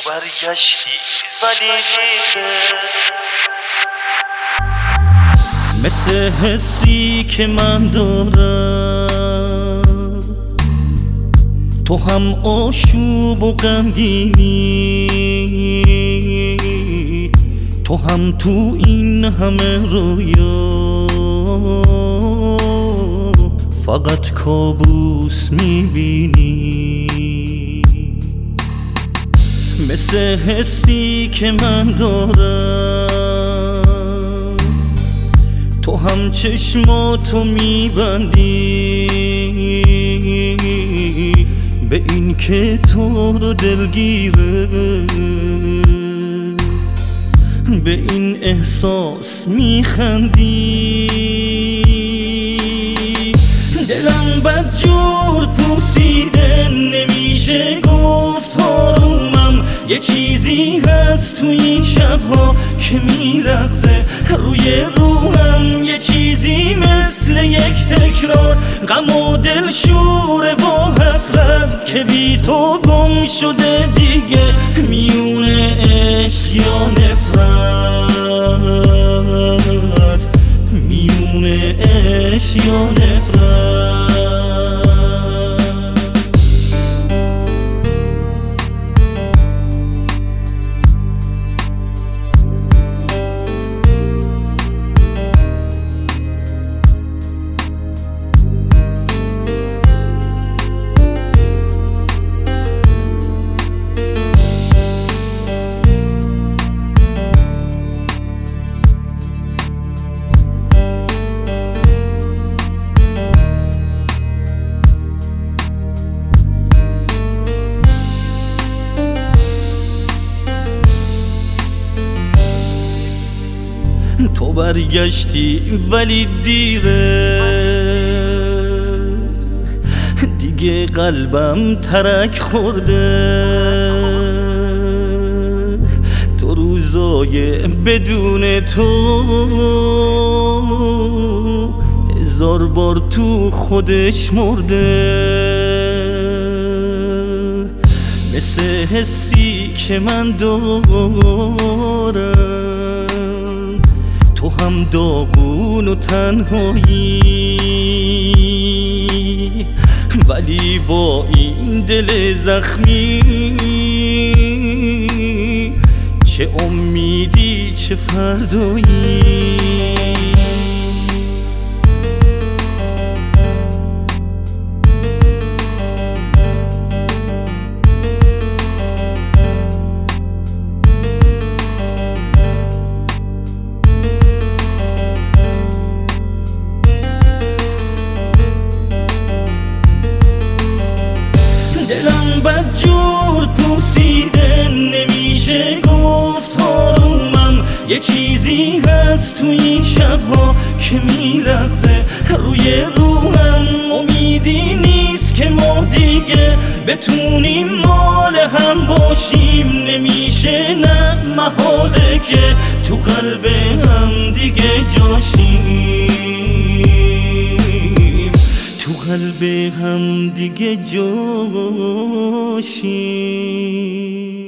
برگشتی ولی دیره، مثل حسی که من دارم تو هم آشوب و غمگینی، تو هم تو این همه رویا فقط کابوس میبینی. مثل حسی که من دارم تو هم چشماتو میبندی به این که تو رو دلگیره، به این احساس میخندی. دلم بدجور پوسیده نمیشه گفت آرومم، یه چیزی هست تو این شبها که میلغزه روی روحم، یه چیزی مثل یک تکرار غم و دل شوره و حسرت که بی تو گم شده دیگه میونه عشق یا نفرت، میونه عشق یا نفرت. تو برگشتی ولی دیره، دیگه قلبم ترک خورده. تو روزای بدون تو هزار بار تو خودش مرده. مثل حسی که من دارم تو هم داغون و تنهایی، ولی با این دل زخمی چه امیدی چه فردایی. دلم بدجور پوسیده نمیشه گفت آرومم، یه چیزی هست تو این شبها که میلغزه روی روحم، امیدی نیست که ما دیگه بتونیم مال هم باشیم، نمیشه نه محاله که تو قلب هم دیگه جاشیم، تو قلب هم دیگه جاشیم.